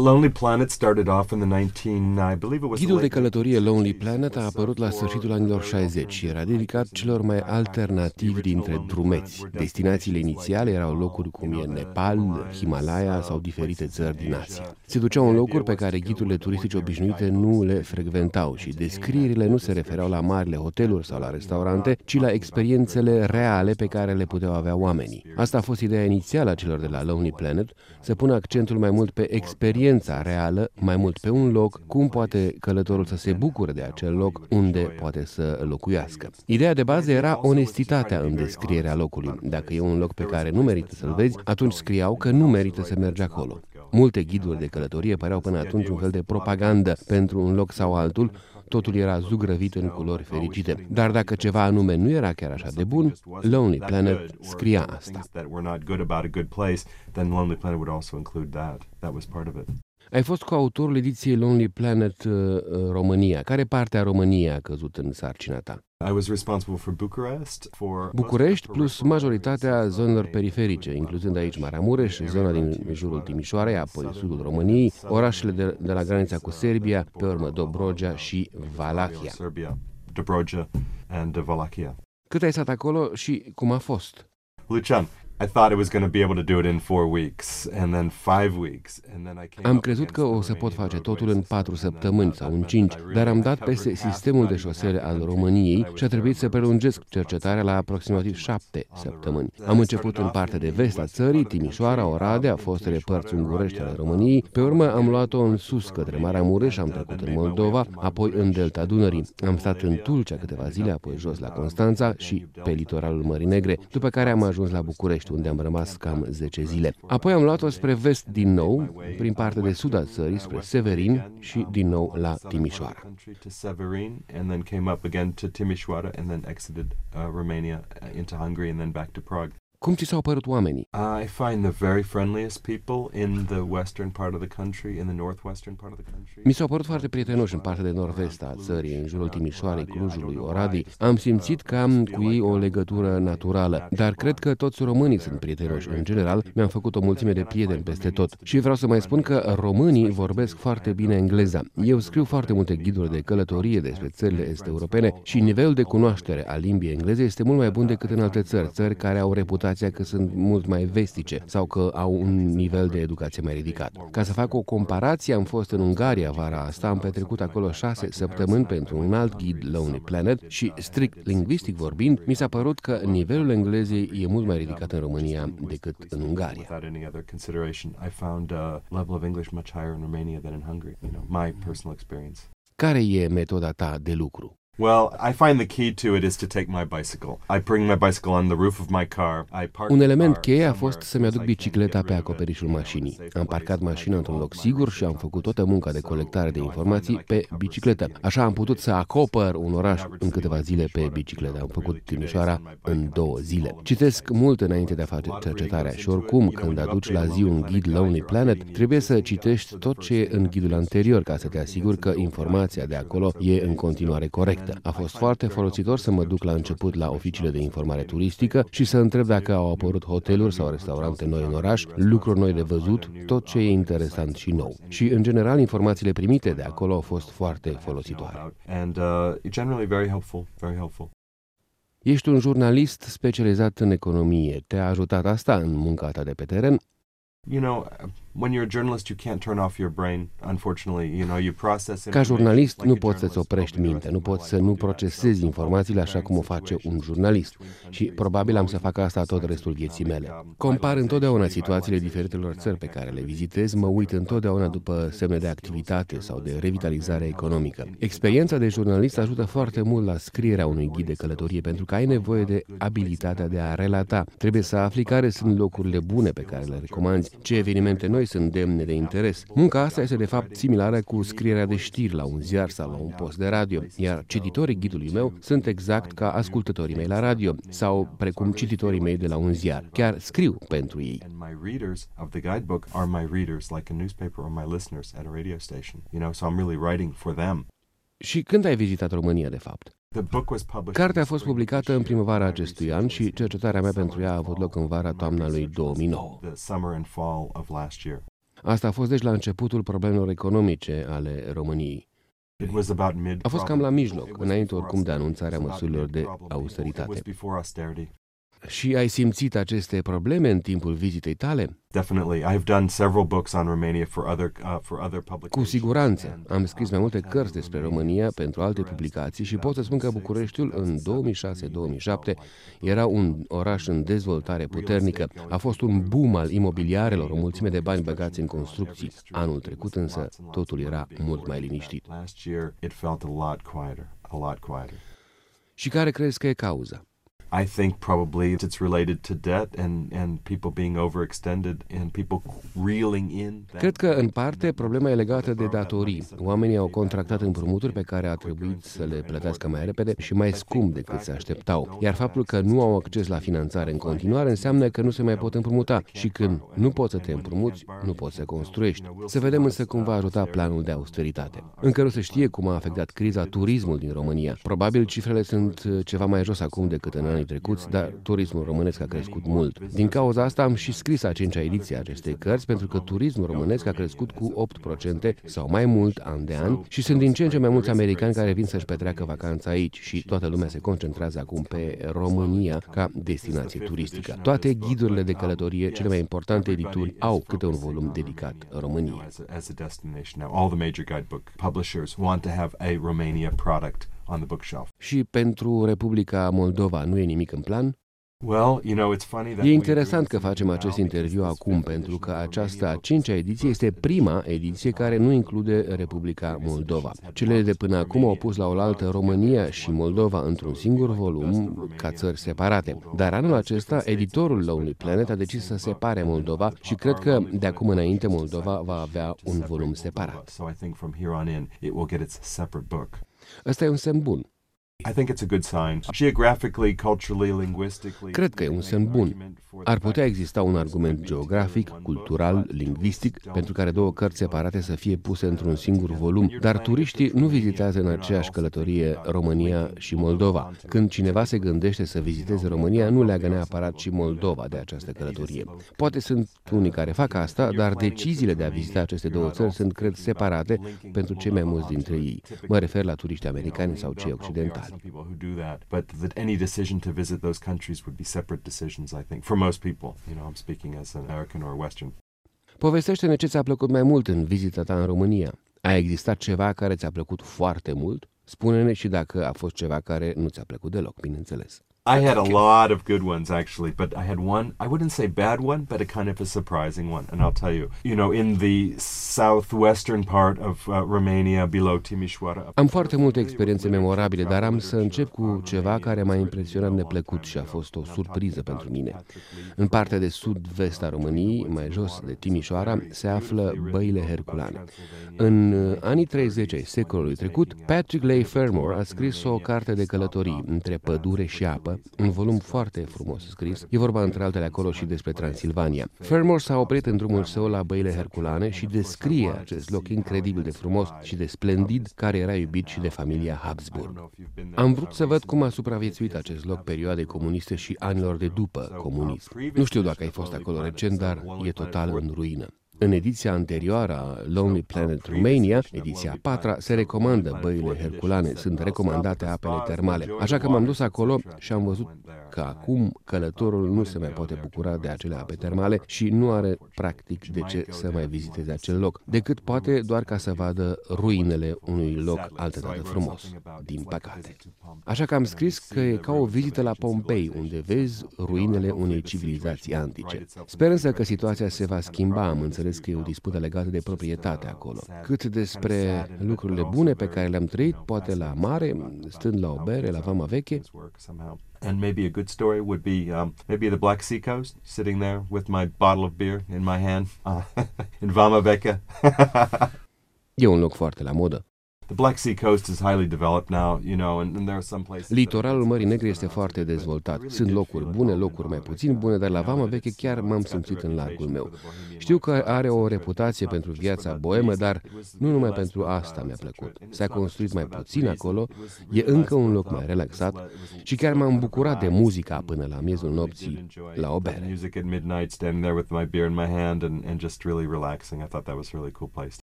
Lonely Planet started off in the I believe it was Ghidul de călătorie Lonely Planet a apărut la sfârșitul anilor 60 și era dedicat celor mai alternativi dintre drumeți. Destinațiile inițiale erau locuri cum e Nepal, Himalaya sau diferite țări din Asia. Se duceau în locuri pe care ghidurile turistice obișnuite nu le frecventau și descrierile nu se refereau la marile hoteluri sau la restaurante, ci la experiențele reale pe care le puteau avea oamenii. Asta a fost ideea inițială a celor de la Lonely Planet, să pună accentul mai mult pe experiența reală, mai mult pe un loc, cum poate călătorul să se bucure de acel loc unde poate să locuiască. Ideea de bază era onestitatea în descrierea locului. Dacă e un loc pe care nu merită să-l vezi, atunci scriau că nu merită să mergi acolo. Multe ghiduri de călătorie păreau până atunci un fel de propagandă pentru un loc sau altul, totul era zugrăvit în culori fericite. Dar dacă ceva anume nu era chiar așa de bun, Lonely Planet scria asta. Ai fost coautorul ediției Lonely Planet România. Care parte a României a căzut în sarcina ta? București plus majoritatea zonelor periferice, incluzând aici Maramureș, zona din jurul Timișoarei, apoi sudul României, orașele de la granița cu Serbia, pe urmă Dobrogea și Valahia. Cât ai stat acolo și cum a fost? Lucian, I thought I was going to be able to do it in 4 weeks and then 5 weeks and then I came. Am crezut că o să pot face totul în 4 săptămâni sau în 5, dar am dat peste sistemul de șosele al României și a trebuit să prelungesc cercetarea la aproximativ 7 săptămâni. Am început în partea de vest a țării, Timișoara, Oradea, fostele părți ungurești ale României. Pe urmă am luat-o în sus către Maramureș, am trecut în Moldova, apoi în delta Dunării. Am stat în Tulcea câteva zile, apoi jos la Constanța și pe litoralul Mării Negre, după care am ajuns la București, unde am rămas cam 10 zile. Apoi am luat-o spre vest din nou, prin partea de sud a țării, spre Severin și din nou la Timișoara. Cum ți s-au părut oamenii? I find the very friendliest people in the western part of the country, in the northwestern part of the country. Mi s-au părut foarte prietenoși în partea de nord-vest a țării, în jurul Timișoarei, Clujului, Oradei. Am simțit că am cu ei o legătură naturală, dar cred că toți românii sunt prietenoși. În general, mi-am făcut o mulțime de prieteni peste tot. Și vreau să mai spun că românii vorbesc foarte bine engleza. Eu scriu foarte multe ghiduri de călătorie despre țările est-europene și nivelul de cunoaștere al limbii engleze este mult mai bun decât în alte țări, țări care au reputația că sunt mult mai vestice sau că au un nivel de educație mai ridicat. Ca să fac o comparație, am fost în Ungaria vara asta, am petrecut acolo 6 săptămâni pentru un alt ghid Lonely Planet și, strict lingvistic vorbind, mi s-a părut că nivelul englezei e mult mai ridicat în România decât în Ungaria. Care e metoda ta de lucru? Well, I find the key to it is to take my bicycle. I bring my bicycle on the roof of my car. Un element cheie a fost să-mi aduc bicicleta pe acoperișul mașinii. Am parcat mașina într-un loc sigur și am făcut toată munca de colectare de informații pe bicicletă. Așa am putut să acopăr un oraș în câteva zile pe bicicletă. Am făcut Timișoara în 2 zile. Citesc mult înainte de a face cercetarea și oricum, când aduci la zi un ghid Lonely Planet, trebuie să citești tot ce e în ghidul anterior ca să te asiguri că informația de acolo e în continuare corectă. A fost foarte folositor să mă duc la început la oficiile de informare turistică și să întreb dacă au apărut hoteluri sau restaurante noi în oraș, lucruri noi de văzut, tot ce e interesant și nou. Și, în general, informațiile primite de acolo au fost foarte folositoare. Ești un jurnalist specializat în economie. Te-a ajutat asta în munca ta de pe teren? Ca jurnalist nu poți să-ți oprești mintea, nu poți să nu procesezi informațiile așa cum o face un jurnalist și probabil am să fac asta tot restul vieții mele. Compar întotdeauna situațiile diferitelor țări pe care le vizitez, mă uit întotdeauna după semne de activitate sau de revitalizare economică. Experiența de jurnalist ajută foarte mult la scrierea unui ghid de călătorie pentru că ai nevoie de abilitatea de a relata. Trebuie să afli care sunt locurile bune pe care le recomanzi, ce evenimente noi sunt demne de interes. Munca asta este de fapt similară cu scrierea de știri la un ziar sau la un post de radio, iar cititorii ghidului meu sunt exact ca ascultătorii mei la radio sau precum cititorii mei de la un ziar. Chiar scriu pentru ei. Și când ai vizitat România, de fapt? Cartea a fost publicată în primăvara acestui an și cercetarea mea pentru ea a avut loc în vara-toamna lui 2009. Asta a fost deci la începutul problemelor economice ale României. A fost cam la mijloc, înainte oricum de anunțarea măsurilor de austeritate. Și ai simțit aceste probleme în timpul vizitei tale? Cu siguranță. Am scris mai multe cărți despre România pentru alte publicații și pot să spun că Bucureștiul în 2006-2007 era un oraș în dezvoltare puternică. A fost un boom al imobiliarelor, o mulțime de bani băgați în construcții. Anul trecut însă totul era mult mai liniștit. Și care crezi că e cauza? I think probably it's related to debt and people being overextended and people reeling in. Cred că în parte problema e legată de datorii. Oamenii au contractat împrumuturi pe care a trebuit să le plătească mai repede și mai scump decât se așteptau. Iar faptul că nu au acces la finanțare în continuare înseamnă că nu se mai pot împrumuta și când nu poți să te împrumuți, nu poți să construiești. Să vedem însă cum va ajuta planul de austeritate. Încă nu se știe cum a afectat criza turismul din România. Probabil cifrele sunt ceva mai jos acum decât în anii trecuți, dar turismul românesc a crescut mult. Din cauza asta am și scris a 5-a ediție a acestei cărți, pentru că turismul românesc a crescut cu 8% sau mai mult an de an și sunt din ce în ce mai mulți americani care vin să-și petreacă vacanța aici și toată lumea se concentrează acum pe România ca destinație turistică. Toate ghidurile de călătorie, cele mai importante edituri, au câte un volum dedicat României. Și pentru Republica Moldova nu e nimic în plan? E interesant că facem acest interviu acum, pentru că această a 5-a ediție este prima ediție care nu include Republica Moldova. Cele de până acum au pus la oaltă România și Moldova într-un singur volum, ca țări separate. Dar anul acesta, editorul Lonely Planet a decis să separe Moldova și cred că de acum înainte Moldova va avea un volum separat. Ăsta e un semn bun. Cred că e un semn bun. Ar putea exista un argument geografic, cultural, lingvistic, pentru care două cărți separate să fie puse într-un singur volum, dar turiștii nu vizitează în aceeași călătorie România și Moldova. Când cineva se gândește să viziteze România, nu leagă neapărat și Moldova de această călătorie. Poate sunt unii care fac asta, dar deciziile de a vizita aceste două țări sunt, cred, separate pentru cei mai mulți dintre ei. Mă refer la turiști americani sau cei occidentali. But that any decision to visit those countries would be separate decisions, I think, for most people. I'm speaking as an American or Western. Povestește-ne ce ți-a plăcut mai mult în vizita ta în România. A existat ceva care ți-a plăcut foarte mult? Spune-ne și dacă a fost ceva care nu ți-a plăcut deloc, bineînțeles. I had a lot of good ones, actually, but I had one, I wouldn't say bad one, but a kind of a surprising one, and I'll tell you. In the southwestern part of Romania, below Timișoara. Am foarte multe experiențe memorabile, dar am să încep cu ceva care m-a impresionat neplăcut și a fost o surpriză pentru mine. În partea de sud-vest a României, mai jos de Timișoara, se află Băile Herculane. În anii 30 ai secolului trecut, Patrick Leigh Fermor a scris o carte de călătorii între pădure și apă, un volum foarte frumos scris. E vorba între altele acolo și despre Transilvania. Fermor s-a oprit în drumul său la Băile Herculane și descrie acest loc incredibil de frumos și de splendid, care era iubit și de familia Habsburg. Am vrut să văd cum a supraviețuit acest loc perioadei comuniste și anilor de după comunism. Nu știu dacă ai fost acolo recent, dar e total în ruină. În ediția anterioară a Lonely Planet Romania, ediția a 4-a, se recomandă Băile Herculane, sunt recomandate apele termale. Așa că m-am dus acolo și am văzut că acum călătorul nu se mai poate bucura de acele ape termale și nu are practic de ce să mai viziteze acel loc, decât poate doar ca să vadă ruinele unui loc altădată frumos, din păcate. Așa că am scris că e ca o vizită la Pompei, unde vezi ruinele unei civilizații antice. Sper însă că situația se va schimba, am înțeles că e o dispută legată de proprietate acolo. Cât despre lucrurile bune pe care le-am trăit, poate la mare, stând la o bere, la Vama Veche. And maybe a good story would be maybe the Black Sea coast, sitting there with my bottle of beer in my hand in Vama Veche. E un loc foarte la modă. The Black Sea coast is highly developed now, you know, and there are some places. Litoralul Mării Negre este foarte dezvoltat. Sunt locuri bune, locuri mai puțin bune, dar la Vama Veche chiar m-am simțit în largul meu. Știu că are o reputație pentru viața boemă, dar nu numai pentru asta mi-a plăcut. S-a construit mai puțin acolo, e încă un loc mai relaxat și chiar m-am bucurat de muzica până la miezul nopții la o bere. Music at midnight, standing there with my beer in my hand and just really relaxing. I thought that was a really cool place.